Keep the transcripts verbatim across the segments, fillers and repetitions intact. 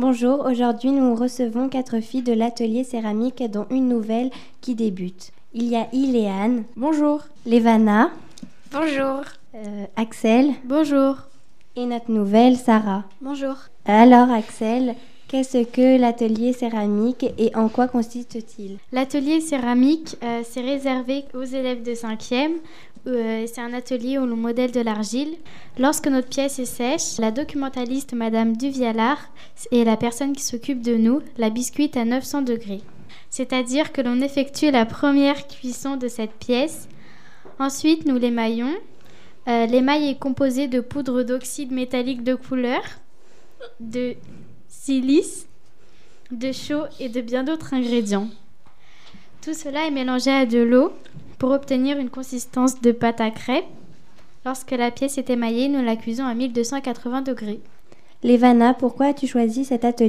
Bonjour, aujourd'hui nous recevons quatre filles de l'atelier céramique dont une nouvelle qui débute. Il y a Iléane. Bonjour. Lévana. Bonjour. Euh, Axel. Bonjour. Et notre nouvelle Sarah. Bonjour. Alors Axel, qu'est-ce que l'atelier céramique et en quoi consiste-t-il ? L'atelier céramique, euh, c'est réservé aux élèves de cinquième. Euh, c'est un atelier où l'on modèle de l'argile. Lorsque notre pièce est sèche, la documentaliste Madame Duvialard est la personne qui s'occupe de nous, la biscuite à neuf cents degrés. C'est-à-dire que l'on effectue la première cuisson de cette pièce. Ensuite, nous l'émaillons. Euh, l'émail est composé de poudre d'oxyde métallique de couleur, de silice, de chaux et de bien d'autres ingrédients. Tout cela est mélangé à de l'eau pour obtenir une consistance de pâte à crêpes. Lorsque la pièce est émaillée, nous la cuisons à mille deux cent quatre-vingts degrés. Lévana, pourquoi as-tu choisi cet atelier ?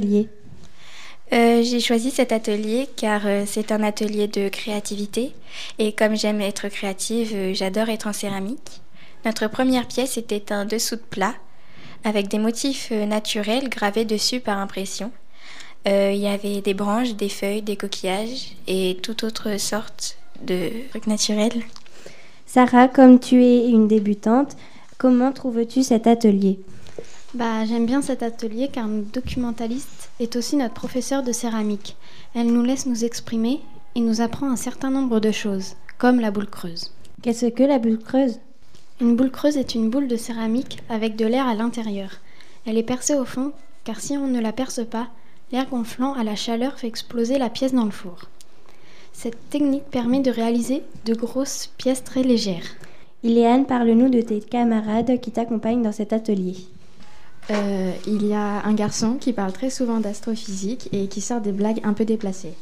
Euh, j'ai choisi cet atelier car euh, c'est un atelier de créativité et comme j'aime être créative, euh, j'adore être en céramique. Notre première pièce était un dessous de plat avec des motifs euh, naturels gravés dessus par impression. Euh, il y avait des branches, des feuilles, des coquillages et toute autre sorte de trucs naturels. Sarah, comme tu es une débutante, comment trouves-tu cet atelier ? Bah, j'aime bien cet atelier car notre documentaliste est aussi notre professeure de céramique. Elle nous laisse nous exprimer et nous apprend un certain nombre de choses, comme la boule creuse. Qu'est-ce que la boule creuse ? Une boule creuse est une boule de céramique avec de l'air à l'intérieur. Elle est percée au fond car si on ne la perce pas, l'air gonflant à la chaleur fait exploser la pièce dans le four. Cette technique permet de réaliser de grosses pièces très légères. Iléane, parle-nous de tes camarades qui t'accompagnent dans cet atelier. Euh, il y a un garçon qui parle très souvent d'astrophysique et qui sort des blagues un peu déplacées.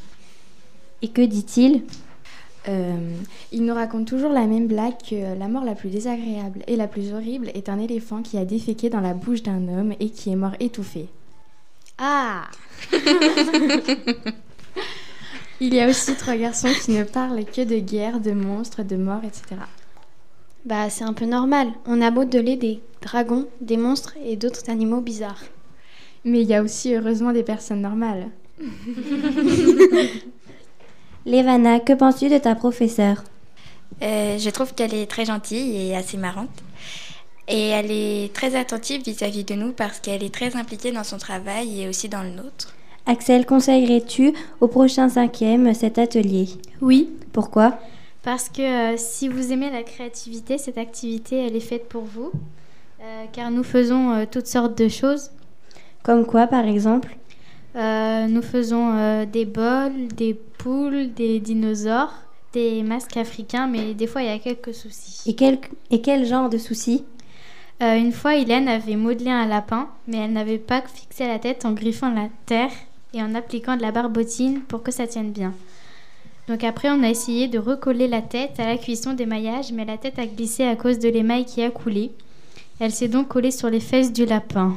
Et que dit-il ? euh, Il nous raconte toujours la même blague que la mort la plus désagréable et la plus horrible est un éléphant qui a déféqué dans la bouche d'un homme et qui est mort étouffé. Ah Il y a aussi trois garçons qui ne parlent que de guerre, de monstres, de morts, et cetera. Bah, c'est un peu normal. On a modelé des dragons, des monstres et d'autres animaux bizarres. Mais il y a aussi heureusement des personnes normales. Lévana, que penses-tu de ta professeure ? Euh, je trouve qu'elle est très gentille et assez marrante. Et elle est très attentive vis-à-vis de nous parce qu'elle est très impliquée dans son travail et aussi dans le nôtre. Axel, conseillerais-tu au prochain cinquième cet atelier ? Oui. Pourquoi ? Parce que euh, si vous aimez la créativité, cette activité, elle est faite pour vous. Euh, car nous faisons euh, toutes sortes de choses. Comme quoi, par exemple ? euh, Nous faisons euh, des bols, des poules, des dinosaures, des masques africains, mais des fois, il y a quelques soucis. Et quel, et quel genre de soucis ? euh, Une fois, Hélène avait modelé un lapin, mais elle n'avait pas fixé la tête en griffant la terre et en appliquant de la barbotine pour que ça tienne bien. Donc après, on a essayé de recoller la tête à la cuisson d'émaillage, mais la tête a glissé à cause de l'émail qui a coulé. Elle s'est donc collée sur les fesses du lapin.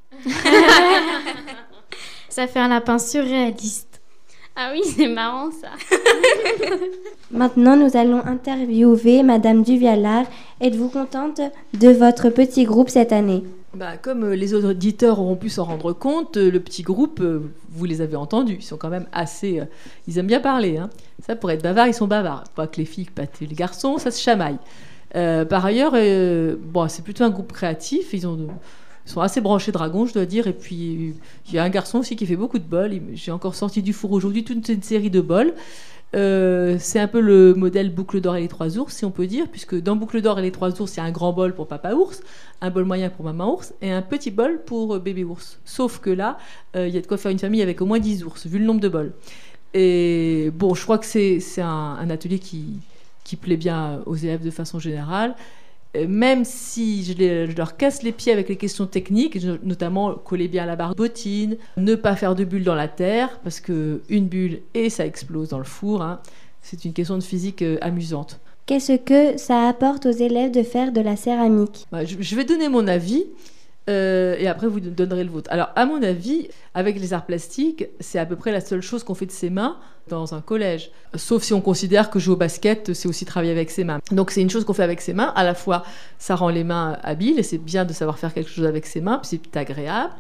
Ça fait un lapin surréaliste. Ah oui, c'est marrant ça. Maintenant, nous allons interviewer Madame Duvialard. Êtes-vous contente de votre petit groupe cette année ? Bah, comme les auditeurs auront pu s'en rendre compte, le petit groupe, vous les avez entendus, ils sont quand même assez... Ils aiment bien parler. Hein. Ça, pour être bavard, ils sont bavards. Pas que les filles, pas que les garçons, ça se chamaille. Euh, par ailleurs, euh, bon, c'est plutôt un groupe créatif. Ils, ont, ils sont assez branchés dragons, je dois dire. Et puis, il y a un garçon aussi qui fait beaucoup de bols. J'ai encore sorti du four aujourd'hui toute une série de bols. Euh, c'est un peu le modèle Boucle d'or et les trois ours, si on peut dire, puisque dans Boucle d'or et les trois ours, il y a un grand bol pour papa ours, un bol moyen pour maman ours et un petit bol pour bébé ours. Sauf que là, euh, il y a de quoi faire une famille avec au moins dix ours, vu le nombre de bols. Et bon, je crois que c'est, c'est un, un atelier qui, qui plaît bien aux élèves de façon générale. Même si je, les, je leur casse les pieds avec les questions techniques, notamment coller bien la barbotine, ne pas faire de bulles dans la terre, parce qu'une bulle et ça explose dans le four. Hein. C'est une question de physique euh, amusante. Qu'est-ce que ça apporte aux élèves de faire de la céramique ? Bah, je, je vais donner mon avis. Euh, et après vous donnerez le vôtre. Alors à mon avis, avec les arts plastiques, c'est à peu près la seule chose qu'on fait de ses mains dans un collège. Sauf si on considère que jouer au basket, c'est aussi travailler avec ses mains. Donc c'est une chose qu'on fait avec ses mains. À la fois, ça rend les mains habiles et c'est bien de savoir faire quelque chose avec ses mains, puis c'est agréable.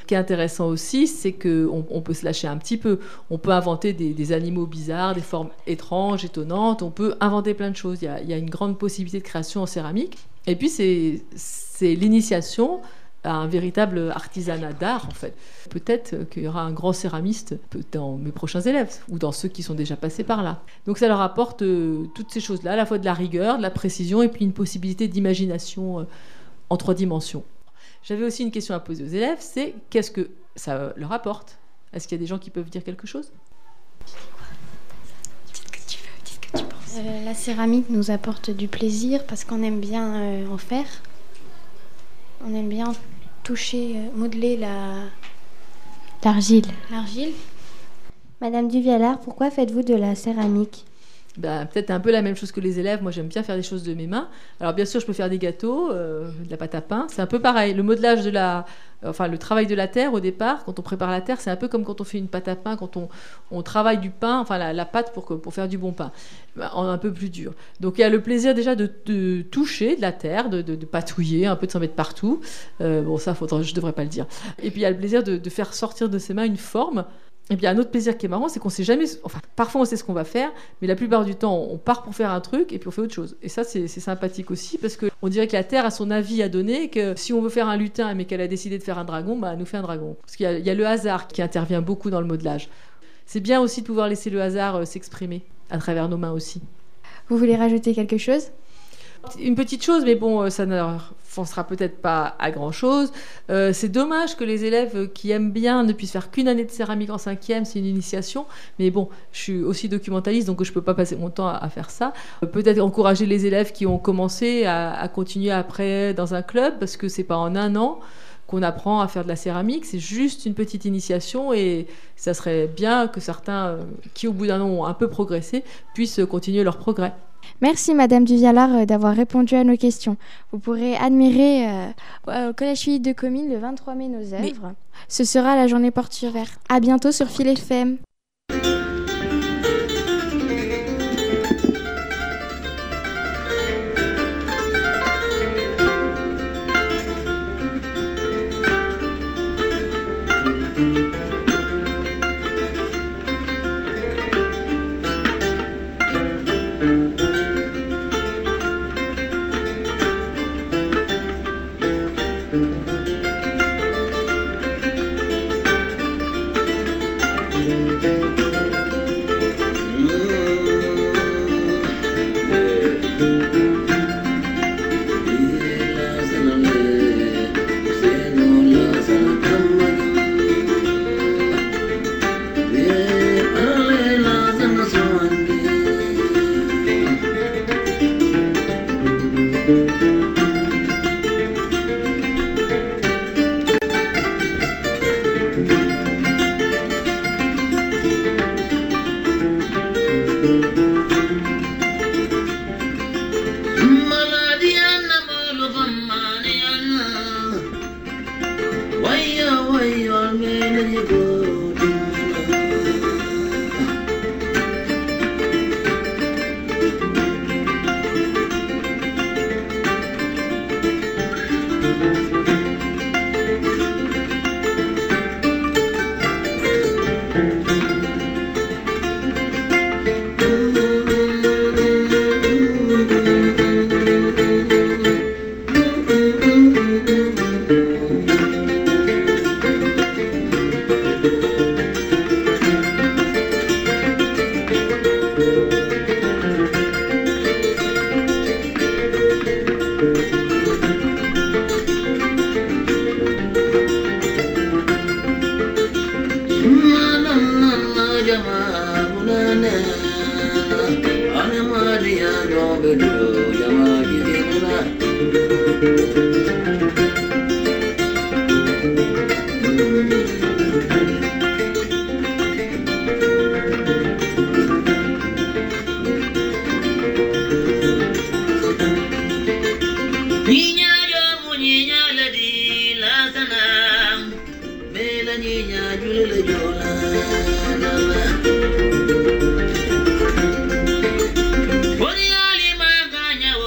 qui est intéressant aussi, c'est qu'on on peut se lâcher un petit peu. On peut inventer des, des animaux bizarres, des formes étranges, étonnantes. On peut inventer plein de choses. Il y a, il y a une grande possibilité de création en céramique. Et puis, c'est, c'est l'initiation à un véritable artisanat d'art, en fait. Peut-être qu'il y aura un grand céramiste dans mes prochains élèves ou dans ceux qui sont déjà passés par là. Donc ça leur apporte euh, toutes ces choses-là, à la fois de la rigueur, de la précision et puis une possibilité d'imagination euh, en trois dimensions. J'avais aussi une question à poser aux élèves, c'est qu'est-ce que ça leur apporte ? Est-ce qu'il y a des gens qui peuvent dire quelque chose ? Dis ce que tu veux, dis ce que tu penses. Euh, la céramique nous apporte du plaisir parce qu'on aime bien euh, en faire. On aime bien toucher, euh, modeler la... L'argile. l'argile. Madame Duvialard, pourquoi faites-vous de la céramique ? Ben, peut-être un peu la même chose que les élèves. Moi, j'aime bien faire des choses de mes mains. Alors, bien sûr, je peux faire des gâteaux, euh, de la pâte à pain. C'est un peu pareil. Le modelage de la... Enfin, le travail de la terre, au départ, quand on prépare la terre, c'est un peu comme quand on fait une pâte à pain, quand on, on travaille du pain, enfin, la, la pâte pour, que, pour faire du bon pain, en un peu plus dur. Donc, il y a le plaisir déjà de, de toucher de la terre, de, de, de patouiller, un peu de s'en mettre partout. Euh, bon, ça, faudra, je ne devrais pas le dire. Et puis, il y a le plaisir de, de faire sortir de ses mains une forme. Et puis, il y a un autre plaisir qui est marrant, c'est qu'on sait jamais... Enfin, parfois, on sait ce qu'on va faire, mais la plupart du temps, on part pour faire un truc et puis on fait autre chose. Et ça, c'est, c'est sympathique aussi, parce qu'on dirait que la Terre a son avis à donner, et que si on veut faire un lutin, mais qu'elle a décidé de faire un dragon, bah, elle nous fait un dragon. Parce qu'il y a, il y a le hasard qui intervient beaucoup dans le modelage. C'est bien aussi de pouvoir laisser le hasard euh, s'exprimer, à travers nos mains aussi. Vous voulez rajouter quelque chose ? Une petite chose, mais bon, ça ne leur foncera peut-être pas à grand-chose. Euh, c'est dommage que les élèves qui aiment bien ne puissent faire qu'une année de céramique en cinquième, c'est une initiation. Mais bon, je suis aussi documentaliste, donc je ne peux pas passer mon temps à, à faire ça. Euh, peut-être encourager les élèves qui ont commencé à, à continuer après dans un club, parce que c'est pas en un an qu'on apprend à faire de la céramique, c'est juste une petite initiation et ça serait bien que certains, euh, qui au bout d'un an ont un peu progressé, puissent continuer leur progrès. Merci Madame Duvialard euh, d'avoir répondu à nos questions. Vous pourrez admirer euh, au Collège Philippe de Comines le vingt-trois mai nos œuvres. Mais... Ce sera la journée porte ouverte. À bientôt sur Phil F M.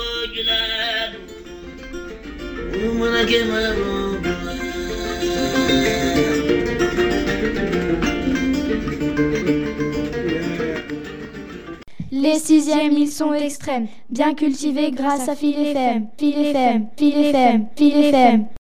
Give my Les sixièmes, ils sont extrêmes, bien cultivés grâce à Phil F M. Phil F M, Phil F M, Phil F M.